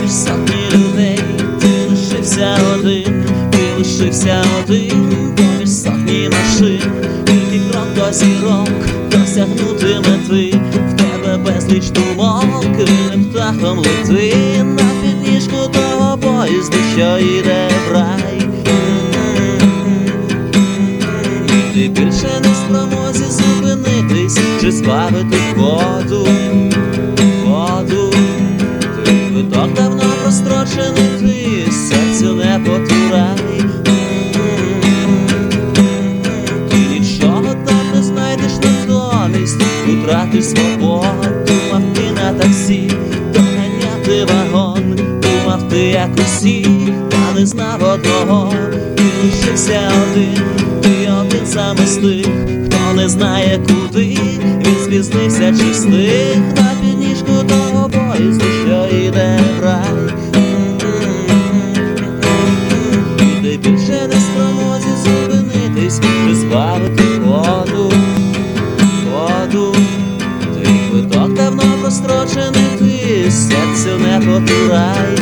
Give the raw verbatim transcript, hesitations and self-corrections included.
поміж сотні людей ти лишився один, ти лишився один поміж сотні машин. Тільки крок до зірок, досягнути мети, в тебе безліч думок, вільним птахом лети на підніжку того поїзду, що йде в рай. Ти більше не в спромозі зупинитись чи збавити ходу, ходу. Твій квиток давно прострочений, ти серцю не потурай. Ти нічого там не знайдеш, натомість втратиш свободу. Думав ти на таксі доганяти вагон, думав ти як усі, та не знав одного. Ти лишився один, ти один саме з тих, хто не знає куди, він спізнився чи встиг на підніжку того поїзду, що йде в рай. І ти більше не в спромозі зупинитись чи збавити ходу, ходу. Твій квиток давно прострочений, ти серцю не потурай.